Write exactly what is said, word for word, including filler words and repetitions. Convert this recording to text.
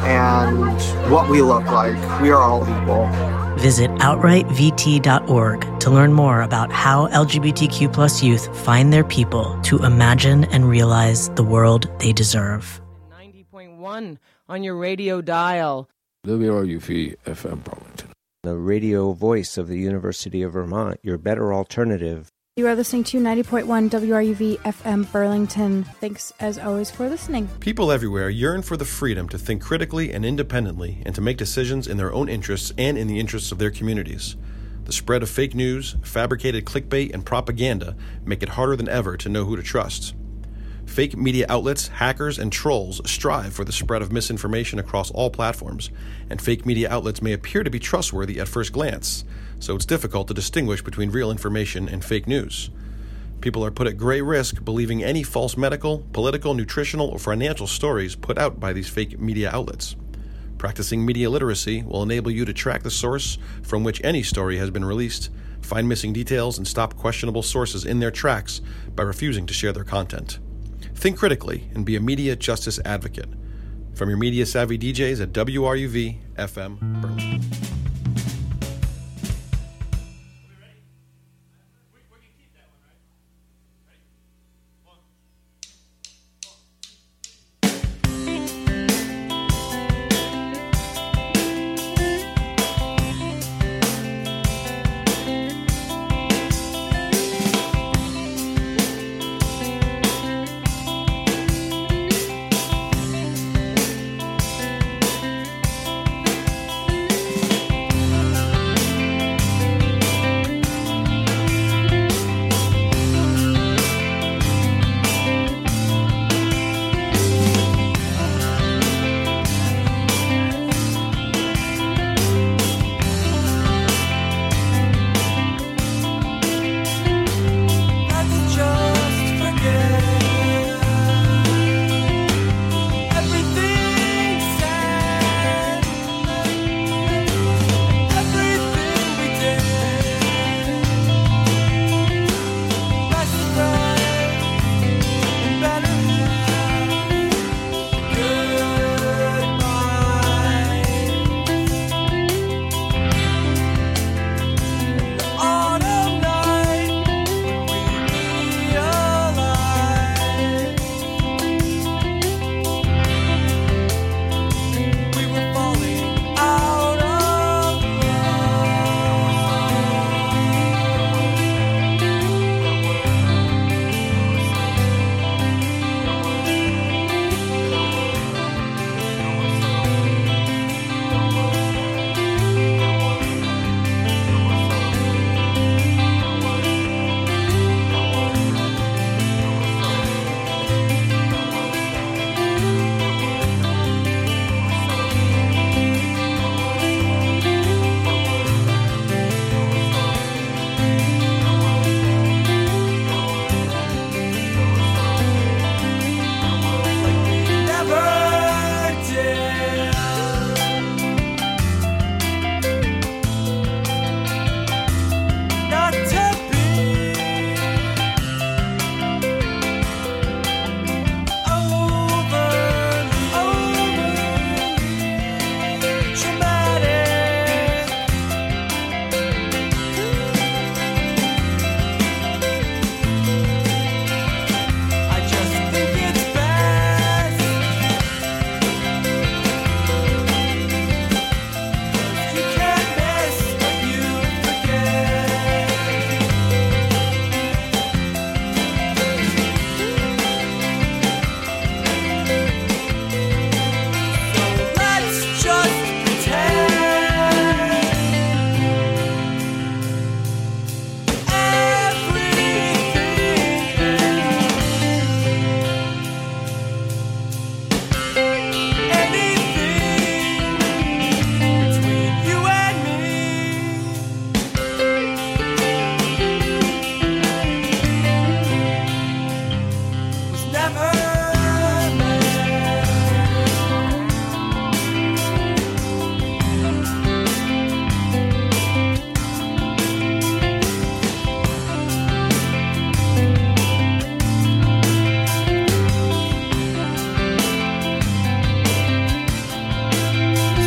and what we look like. We are all equal. Visit outright v t dot org to learn more about how L G B T Q plus youth find their people to imagine and realize the world they deserve. ninety point one on your radio dial. W R U V F M Burlington. The radio voice of the University of Vermont, your better alternative. You are listening to ninety point one W R U V F M Burlington. Thanks, as always, for listening. People everywhere yearn for the freedom to think critically and independently and to make decisions in their own interests and in the interests of their communities. The spread of fake news, fabricated clickbait, and propaganda make it harder than ever to know who to trust. Fake media outlets, hackers, and trolls strive for the spread of misinformation across all platforms, and fake media outlets may appear to be trustworthy at first glance, so it's difficult to distinguish between real information and fake news. People are put at great risk believing any false medical, political, nutritional, or financial stories put out by these fake media outlets. Practicing media literacy will enable you to track the source from which any story has been released, find missing details, and stop questionable sources in their tracks by refusing to share their content. Think critically and be a media justice advocate. From your media-savvy D Js at W R U V F M Berlin.